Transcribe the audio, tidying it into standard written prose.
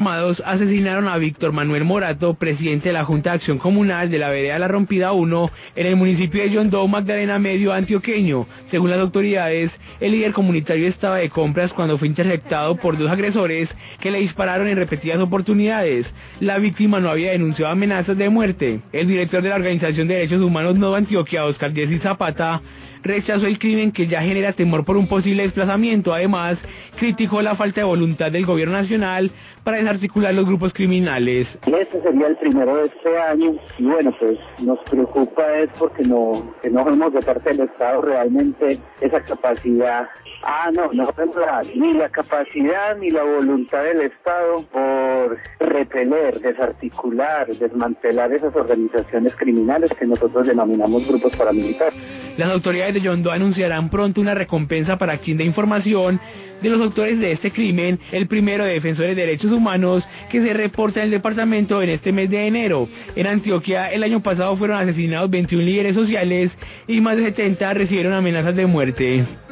Armados asesinaron a Víctor Manuel Morato, presidente de la Junta de Acción Comunal de la vereda La Rompida 1, en el municipio de Yondó, Magdalena Medio, antioqueño. Según las autoridades, el líder comunitario estaba de compras cuando fue interceptado por dos agresores que le dispararon en repetidas oportunidades. La víctima no había denunciado amenazas de muerte. El director de la Organización de Derechos Humanos Nodo Antioquia, Oscar Jessy Zapata, rechazó el crimen que ya genera temor por un posible desplazamiento. Además, criticó la falta de voluntad del gobierno nacional para desarticular los grupos criminales. Este sería el primero de este año y bueno, pues nos preocupa es porque no vemos de parte del Estado realmente esa capacidad. No vemos ni la capacidad ni la voluntad del Estado por repeler, desarticular, desmantelar esas organizaciones criminales que nosotros denominamos grupos paramilitares. Las autoridades de Yondó anunciarán pronto una recompensa para quien dé información de los autores de este crimen, el primero de defensores de derechos humanos que se reporta en el departamento en este mes de enero. En Antioquia, el año pasado fueron asesinados 21 líderes sociales y más de 70 recibieron amenazas de muerte.